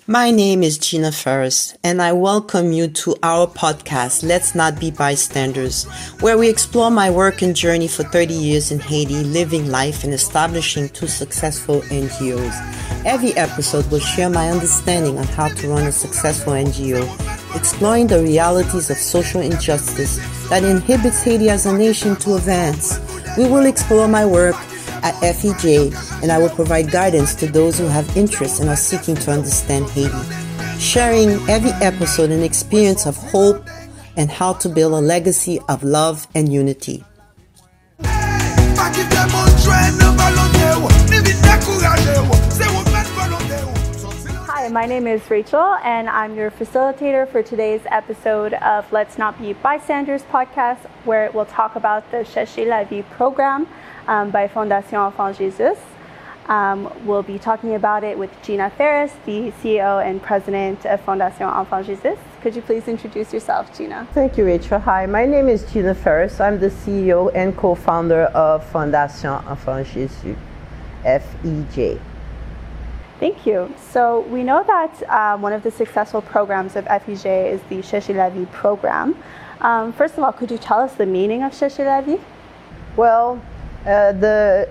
My name is Gina Ferris, and I welcome you to our podcast, Let's Not Be Bystanders, where we explore my work and journey for 30 years in Haiti, living life and establishing two successful NGOs. Every episode will share my understanding on how to run a successful NGO, exploring the realities of social injustice that inhibits Haiti as a nation to advance. We will explore my work at FEJ, and I will provide guidance to those who have interest and are seeking to understand Haiti, sharing every episode an experience of hope and how to build a legacy of love and unity. Hi, my name is Rachel, and I'm your facilitator for today's episode of Let's Not Be Bystanders podcast, where we'll talk about the Cherchez la Vie program by Fondation Enfant Jesus. We'll be talking about it with Gina Ferris, the CEO and president of Fondation Enfant Jesus. Could you please introduce yourself, Gina? Thank you, Rachel. Hi, my name is Gina Ferris. I'm the CEO and co-founder of Fondation Enfant Jesus, FEJ. Thank you. So we know that one of the successful programs of FEJ is the Cherchez la Vie program. First of all, could you tell us the meaning of Cherchez la Vie? Well, the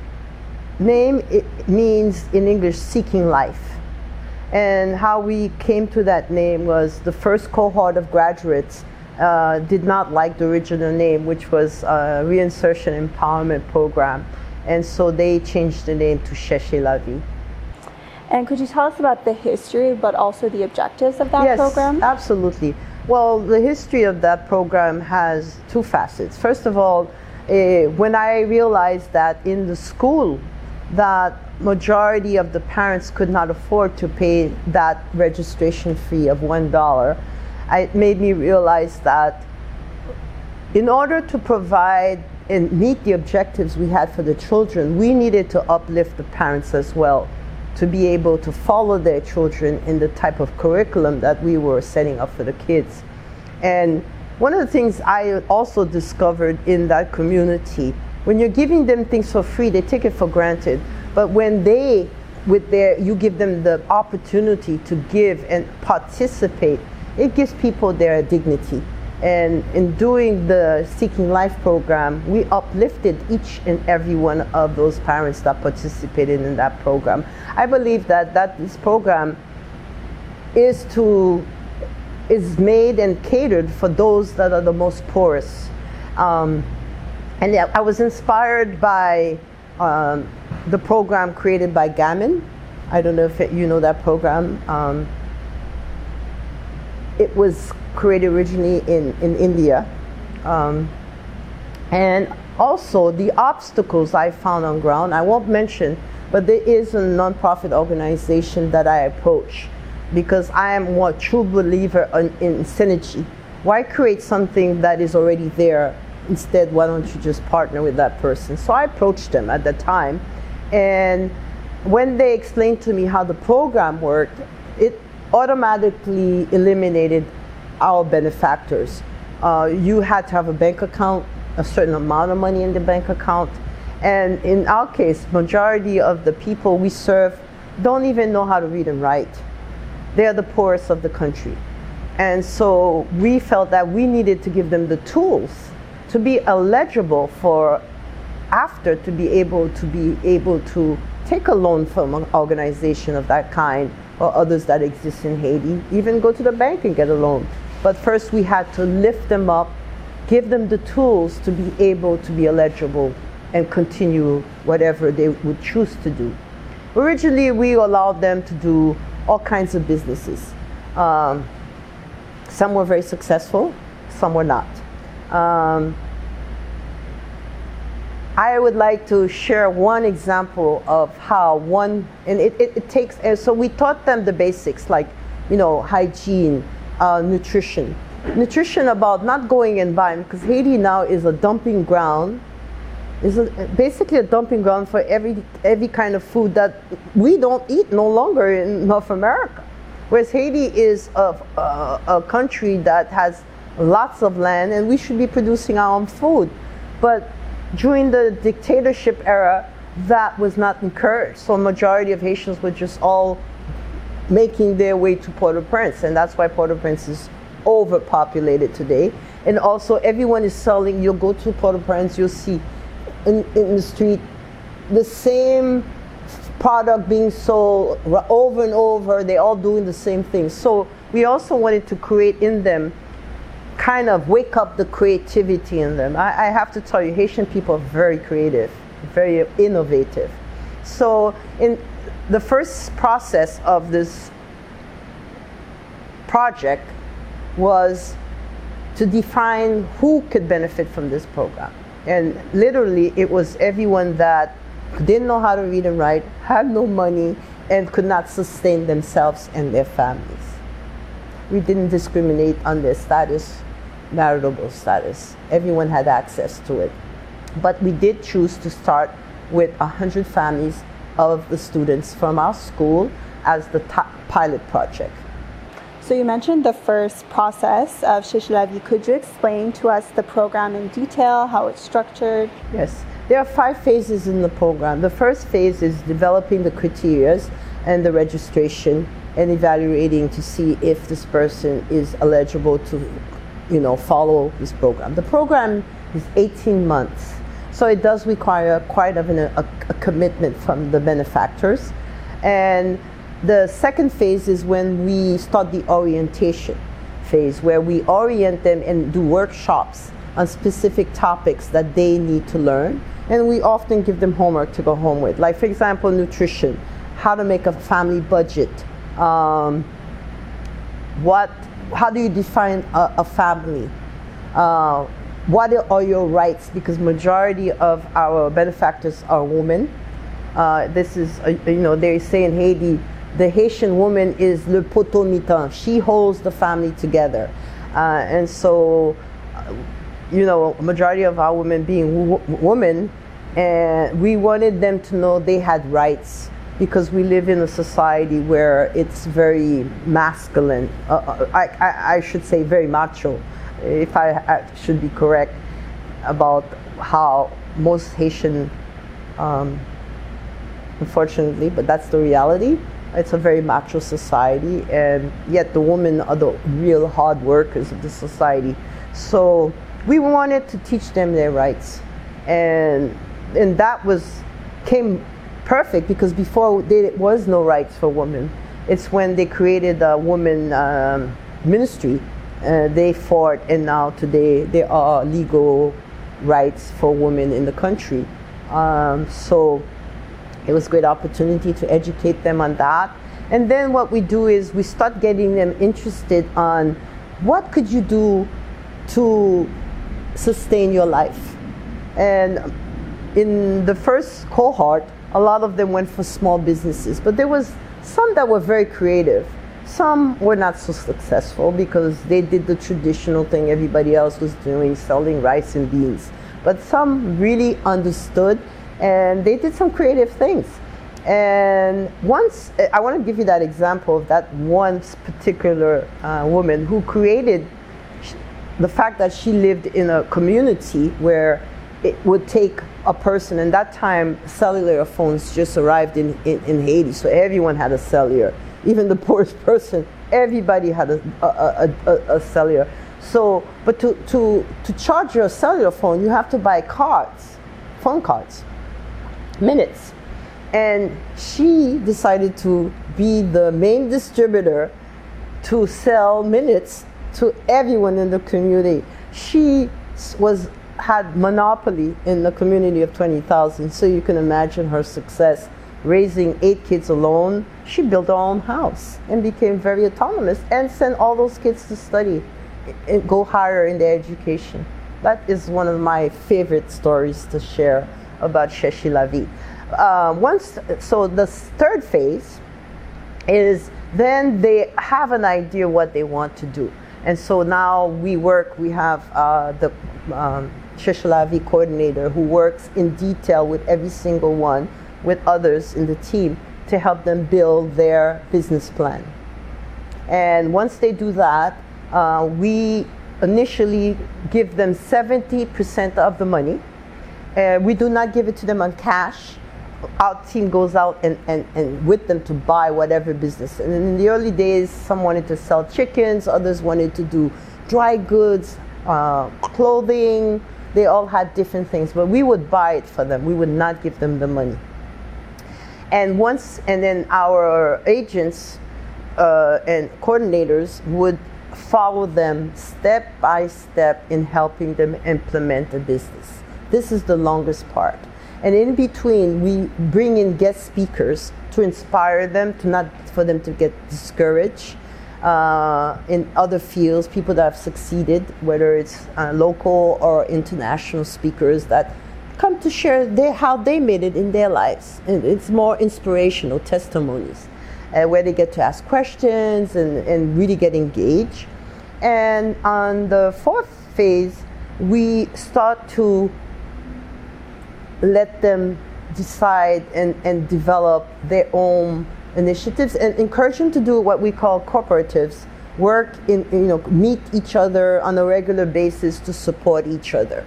name means in English seeking life. And how we came to that name was the first cohort of graduates did not like the original name, which was Reinsertion Empowerment Program. And so they changed the name to Cherchez la Vie. And could you tell us about the history, but also the objectives of that program? Yes, absolutely. Well, the history of that program has two facets. First of all, when I realized that in the school, that majority of the parents could not afford to pay that registration fee of $1, it made me realize that in order to provide and meet the objectives we had for the children, we needed to uplift the parents as well, to be able to follow their children in the type of curriculum that we were setting up for the kids. And one of the things I also discovered in that community, when you're giving them things for free, they take it for granted. But when you give them the opportunity to give and participate, it gives people their dignity. And in doing the Seeking Life program, we uplifted each and every one of those parents that participated in that program. I believe that this program is made and catered for those that are the most poorest. And I was inspired by the program created by Gammon. I don't know if you know that program. It was created originally in India. And also the obstacles I found on ground, I won't mention, but there is a nonprofit organization that I approach because I am a true believer in synergy. Why create something that is already there? Instead, why don't you just partner with that person? So I approached them at the time, and when they explained to me how the program worked, it automatically eliminated our benefactors. You had to have a bank account, a certain amount of money in the bank account, and in our case, majority of the people we serve don't even know how to read and write. They are the poorest of the country. And so we felt that we needed to give them the tools to be eligible for after to be able to take a loan from an organization of that kind or others that exist in Haiti, even go to the bank and get a loan. But first we had to lift them up, give them the tools to be able to be eligible and continue whatever they would choose to do. Originally, we allowed them to do all kinds of businesses. Some were very successful, some were not. I would like to share one example of how and it takes, so we taught them the basics like, hygiene, nutrition. Nutrition about not going and buying, because Haiti now is a dumping ground, basically a dumping ground for every kind of food that we don't eat no longer in North America. Whereas Haiti is a country that has lots of land and we should be producing our own food. But during the dictatorship era, that was not encouraged. So a majority of Haitians were just all making their way to Port-au-Prince, and that's why Port-au-Prince is overpopulated today. And also everyone is selling. You'll go to Port-au-Prince, you'll see in the street the same product being sold over and over. They're all doing the same thing. So we also wanted to create in them, kind of wake up the creativity in them. I have to tell you, Haitian people are very creative, very innovative. So in the first process of this project was to define who could benefit from this program. And literally it was everyone that didn't know how to read and write, had no money, and could not sustain themselves and their families. We didn't discriminate on their status, marital status. Everyone had access to it. But we did choose to start with 100 families of the students from our school as the pilot project. So you mentioned the first process of Cherchez la Vie. Could you explain to us the program in detail, how it's structured? Yes. There are 5 phases in the program. The first phase is developing the criteria and the registration and evaluating to see if this person is eligible to, follow this program. The program is 18 months, so it does require quite a commitment from the benefactors. And the second phase is when we start the orientation phase, where we orient them and do workshops on specific topics that they need to learn. And we often give them homework to go home with. Like, for example, nutrition, how to make a family budget. How do you define a family? What are your rights? Because majority of our benefactors are women. This is, they say in Haiti, the Haitian woman is le potomitan. She holds the family together. And so, majority of our women being women, and we wanted them to know they had rights, because we live in a society where it's very masculine. I should say very macho, if I should be correct about how most Haitian, unfortunately, but that's the reality. It's a very macho society, and yet the women are the real hard workers of the society. So we wanted to teach them their rights, and that came perfect, because before there was no rights for women. It's when they created a women ministry, they fought, and now today there are legal rights for women in the country. So it was a great opportunity to educate them on that. And then what we do is we start getting them interested on what could you do to sustain your life. And in the first cohort, a lot of them went for small businesses, but there was some that were very creative. Some were not so successful because they did the traditional thing everybody else was doing, selling rice and beans. But some really understood, and they did some creative things. And once, I want to give you that example of that one particular woman who created the fact that she lived in a community where it would take a person, and that time cellular phones just arrived in Haiti, so everyone had a cellular. Even the poorest person, everybody had a cellular. So, but to charge your cellular phone, you have to buy cards, phone cards, minutes. And she decided to be the main distributor to sell minutes to everyone in the community. She had monopoly in the community of 20,000, so you can imagine her success. Raising 8 kids alone, she built her own house and became very autonomous and sent all those kids to study and go higher in their education. That is one of my favorite stories to share about Cherchez la Vie. So the third phase is then they have an idea what they want to do. And so now we have the Cherchez la Vie coordinator who works in detail with every single one, with others in the team, to help them build their business plan. And once they do that, we initially give them 70% of the money. We do not give it to them on cash. our team goes out and with them to buy whatever business. And in the early days, some wanted to sell chickens, others wanted to do dry goods, clothing. They all had different things, but we would buy it for them. We would not give them the money. And then our agents and coordinators would follow them step by step in helping them implement the business. This is the longest part. And in between, we bring in guest speakers to inspire them, for them to get discouraged in other fields, people that have succeeded, whether it's local or international speakers that come to share how they made it in their lives. And it's more inspirational testimonies where they get to ask questions and really get engaged. And on the fourth phase, we start to let them decide and develop their own initiatives and encourage them to do what we call cooperatives, meet each other on a regular basis to support each other.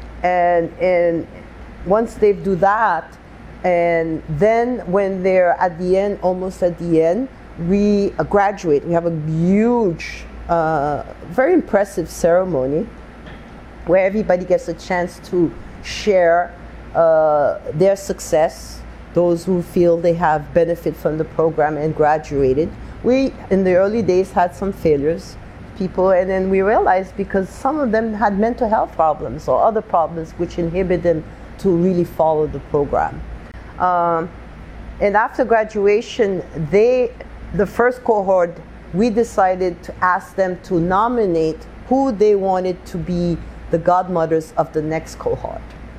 And once they do that, and then when they're at the end, almost at the end, we graduate. We have a huge, very impressive ceremony where everybody gets a chance to share their success, those who feel they have benefit from the program and graduated. We, in the early days, had some failures, people, and then we realized because some of them had mental health problems or other problems which inhibit them to really follow the program. And after graduation, the first cohort, we decided to ask them to nominate who they wanted to be the godmothers of the next cohort.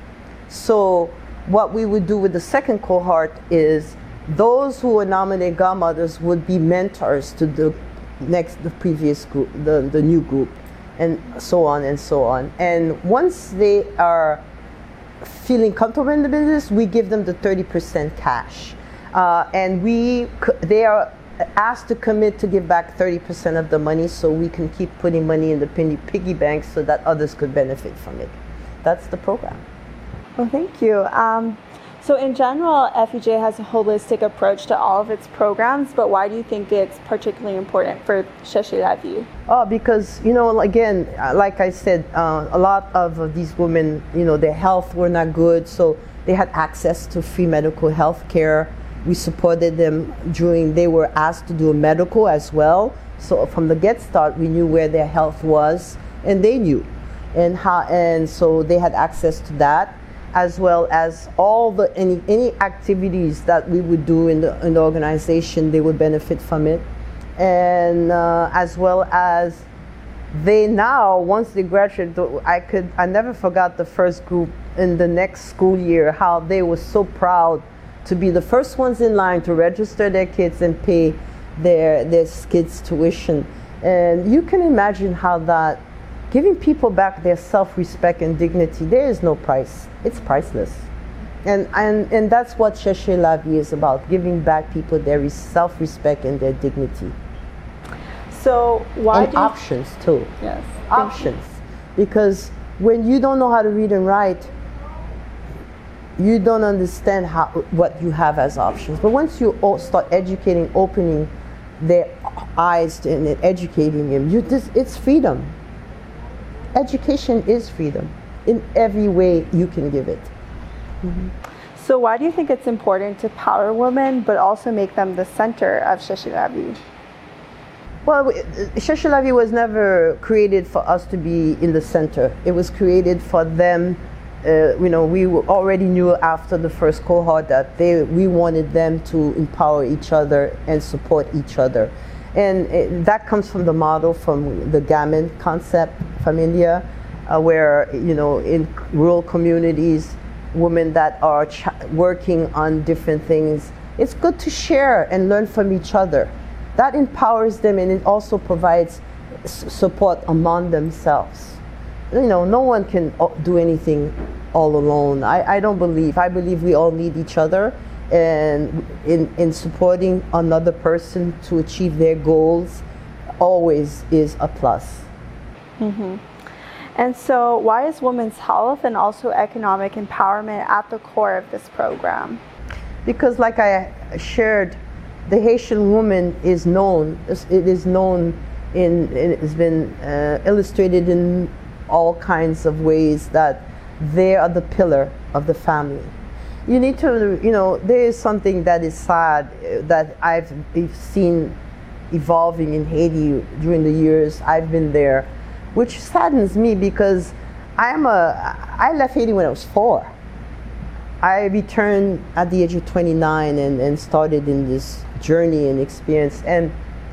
So what we would do with the second cohort is those who were nominated godmothers would be mentors to the previous group, the new group, and so on and so on. And once they are feeling comfortable in the business, we give them the 30% cash. And they are asked to commit to give back 30% of the money so we can keep putting money in the piggy bank so that others could benefit from it. That's the program. Well, thank you. So in general, FEJ has a holistic approach to all of its programs, but why do you think it's particularly important for Cherchez la Vie? Oh, because, again, like I said, a lot of these women, their health were not good, so they had access to free medical health care. We supported them they were asked to do a medical as well. So from the get start, we knew where their health was, and they knew. And so they had access to that, as well as any activities that we would do in the organization, they would benefit from it. And as well as they now, once they graduate, I never forgot the first group in the next school year, how they were so proud to be the first ones in line to register their kids and pay their kids' tuition. And you can imagine how that, giving people back their self-respect and dignity, there is no price. It's priceless. And that's what Cherchez la Vie is about, giving back people their self-respect and their dignity. So why options too. Yes. Options. Because when you don't know how to read and write, you don't understand what you have as options. But once you start educating, opening their eyes and educating them, it's freedom. Education is freedom in every way you can give it. Mm-hmm. So why do you think it's important to empower women but also make them the center of Cherchez la Vie? Well, Cherchez la Vie was never created for us to be in the center. It was created for them. We already knew after the first cohort that we wanted them to empower each other and support each other. And that comes from the model from the Gammon concept from India, where, in rural communities, women that are working on different things, it's good to share and learn from each other. That empowers them, and it also provides support among themselves. No one can do anything all alone. I believe we all need each other, and in supporting another person to achieve their goals always is a plus. Mm-hmm. And so why is women's health and also economic empowerment at the core of this program? because like I shared, the Haitian woman is known, it is known it has been illustrated in all kinds of ways that they are the pillar of the family. You need to, there is something that is sad that I've seen evolving in Haiti during the years I've been there, which saddens me because I left Haiti when I was 4. I returned at the age of 29 and started in this journey and experience. And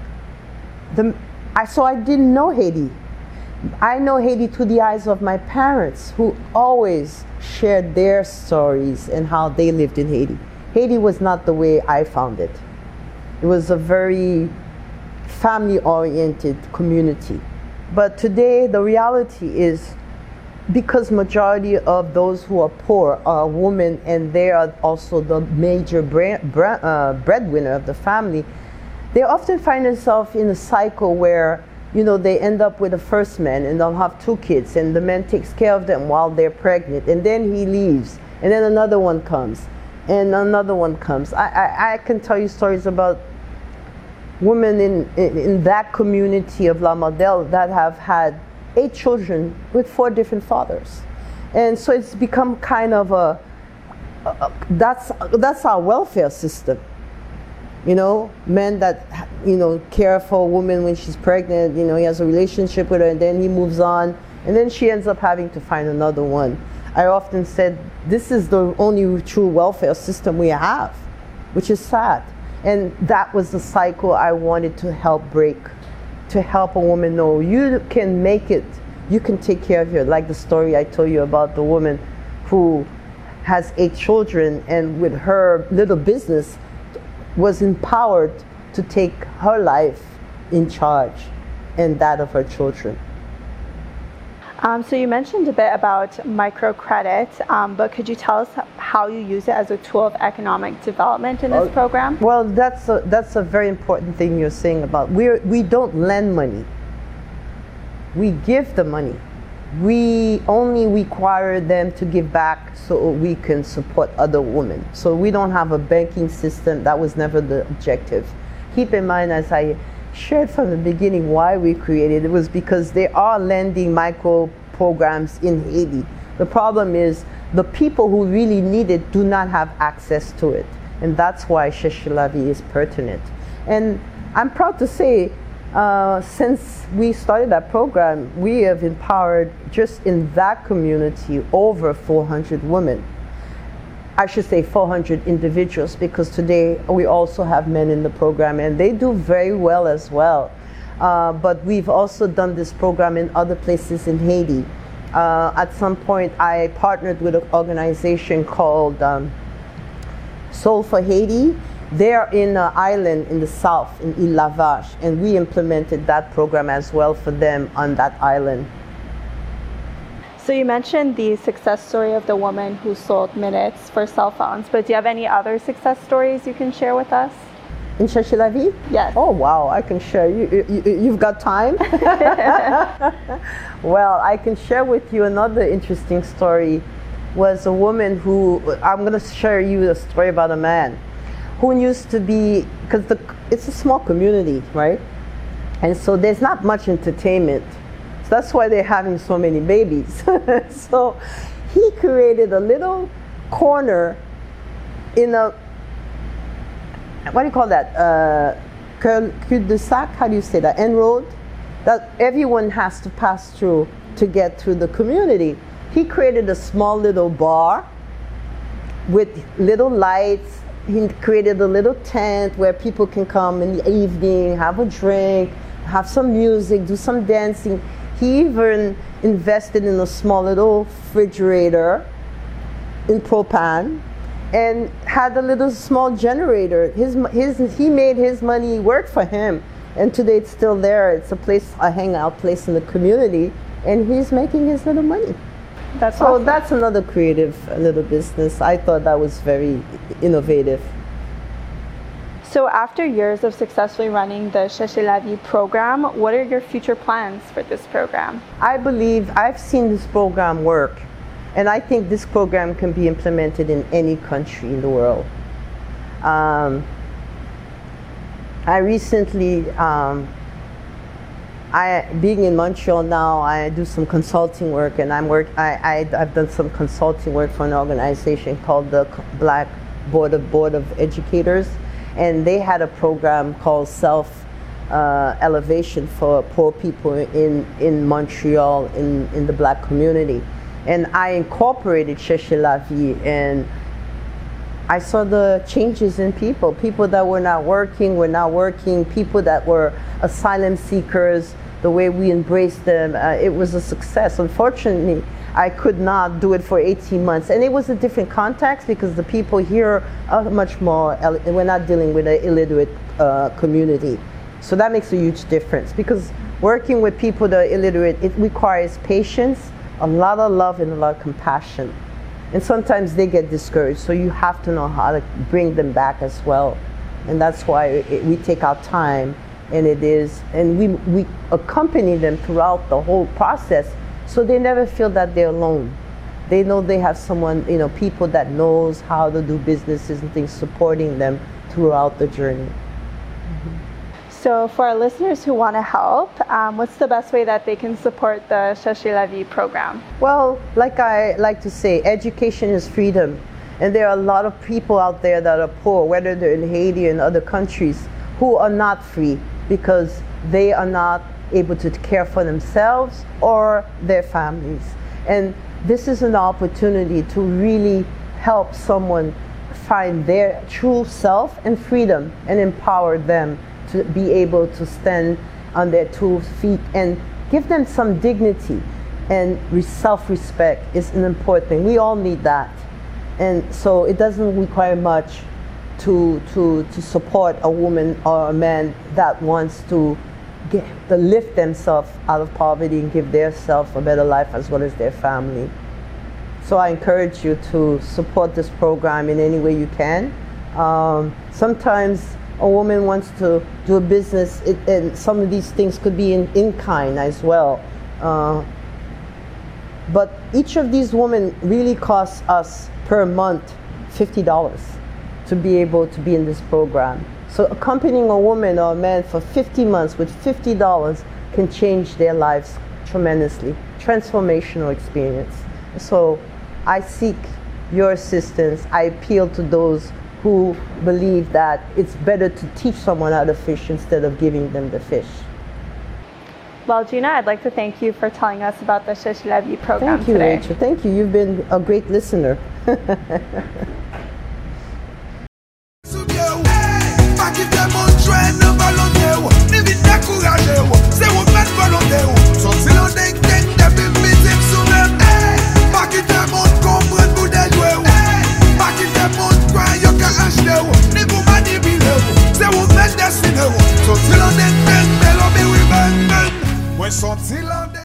so I didn't know Haiti. I know Haiti through the eyes of my parents, who always shared their stories and how they lived in Haiti. Haiti was not the way I found it. It was a very family-oriented community. But today, the reality is, because majority of those who are poor are women, and they are also the major breadwinner of the family, they often find themselves in a cycle where they end up with a first man and they'll have 2 kids, and the man takes care of them while they're pregnant, and then he leaves, and then another one comes, and another one comes. I can tell you stories about women in that community of La Modèle that have had 8 children with 4 different fathers. And so it's become kind of that's our welfare system. Men that, care for a woman when she's pregnant, he has a relationship with her, and then he moves on, and then she ends up having to find another one. I often said, this is the only true welfare system we have, which is sad. And that was the cycle I wanted to help break, to help a woman know you can make it, you can take care of your, like the story I told you about the woman who has 8 children, and with her little business was empowered to take her life in charge and that of her children. So you mentioned a bit about microcredit, but could you tell us how you use it as a tool of economic development in this program? Well, that's a very important thing you're saying about. We don't lend money. We give the money. We only require them to give back so we can support other women. So we don't have a banking system. That was never the objective. Keep in mind, as I shared from the beginning, why we created it was because there are lending micro programs in Haiti. The problem is the people who really need it do not have access to it. And that's why Cherchez la Vie is pertinent. And I'm proud to say, since we started that program, we have empowered, just in that community, over 400 women. I should say 400 individuals, because today we also have men in the program, and they do very well as well. But we've also done this program in other places in Haiti. At some point, I partnered with an organization called Soul for Haiti. They're in an island in the south, in Île La Vache, and we implemented that program as well for them on that island. So you mentioned the success story of the woman who sold minutes for cell phones, but do you have any other success stories you can share with us? In Cherchez la Vie? Yes. Oh, wow, I can share. You've got time? Well, I can share with you another interesting story. Was a woman who, I'm going to share you a story about a man who used to be, because it's a small community, right? And so there's not much entertainment. So that's why they're having so many babies. So he created a little corner in a, what do you call that? Cul-de-sac, how do you say that? End road, that everyone has to pass through to get through the community. He created a small little bar with little lights. He created a little tent where people can come in the evening, have a drink, have some music, do some dancing. He even invested in a small little refrigerator in propane and had a little small generator. He made his money work for him. And today it's still there. It's a place, a hangout place in the community, and he's making his little money. That's so awesome. That's another creative little business. I thought that was very innovative. So after years of successfully running the Cherchez la Vie program, what are your future plans for this program? I believe I've seen this program work, and I think this program can be implemented in any country in the world. I recently, being in Montreal now, I do some consulting work, and I've done some consulting work for an organization called the Black Board of Educators, and they had a program called Self Elevation for poor people in Montreal, in the Black community. And I incorporated Cherchez la Vie, and I saw the changes in people that were not working, people that were asylum seekers, the way we embraced them. It was a success. Unfortunately, I could not do it for 18 months. And it was a different context because the people here are much more, we're not dealing with an illiterate community. So that makes a huge difference, because working with people that are illiterate, it requires patience, a lot of love, and a lot of compassion. And sometimes they get discouraged, so you have to know how to bring them back as well. And that's why we take our time, and we accompany them throughout the whole process, so they never feel that they're alone. They know they have someone, people that knows how to do businesses and things, supporting them throughout the journey. So for our listeners who want to help, what's the best way that they can support the Cherchez la Vie program? Well, like I like to say, education is freedom. And there are a lot of people out there that are poor, whether they're in Haiti or in other countries, who are not free because they are not able to care for themselves or their families. And this is an opportunity to really help someone find their true self and freedom, and empower them to be able to stand on their 2 feet and give them some dignity. And self-respect is an important thing. We all need that. And so it doesn't require much to support a woman or a man that wants to lift themselves out of poverty and give themselves a better life as well as their family. So I encourage you to support this program in any way you can. Sometimes a woman wants to do a business, and some of these things could be in kind as well. But each of these women really costs us per month $50 to be able to be in this program. So accompanying a woman or a man for 50 months with $50 can change their lives tremendously. Transformational experience. So I seek your assistance. I appeal to those who believe that it's better to teach someone how to fish instead of giving them the fish. Well, Gina, I'd like to thank you for telling us about the Cherchez la Vie program today. Thank you, Rachel. Thank you. You've been a great listener. Ni pou manipile ou, se ou men desine ou.